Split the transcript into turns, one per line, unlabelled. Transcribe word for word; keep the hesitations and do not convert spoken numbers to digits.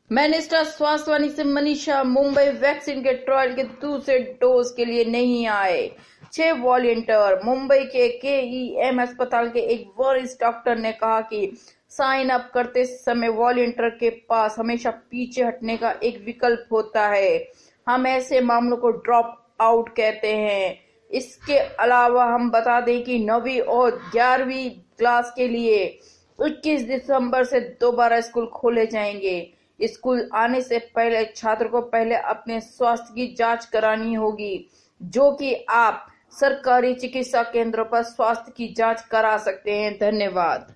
Minister स्वास्थ्य वाणी से मनीषा। मुंबई वैक्सीन के ट्रायल के दूसरे डोज के लिए नहीं आए छह वॉलंटियर। मुंबई के के ई एम अस्पताल के एक वरिष्ठ डॉक्टर ने कहा कि साइन अप करते समय वॉलंटियर के पास हमेशा पीछे हटने का एक विकल्प होता है। हम ऐसे मामलों को ड्रॉप आउट कहते हैं। इसके अलावा हम बता दें कि नौवीं और ग्यारहवीं क्लास के लिए इक्कीस दिसंबर से दोबारा स्कूल खोले जाएंगे। स्कूल आने से पहले छात्र को पहले अपने स्वास्थ्य की जांच करानी होगी, जो कि आप सरकारी चिकित्सा केंद्रों पर स्वास्थ्य की जांच करा सकते हैं। धन्यवाद।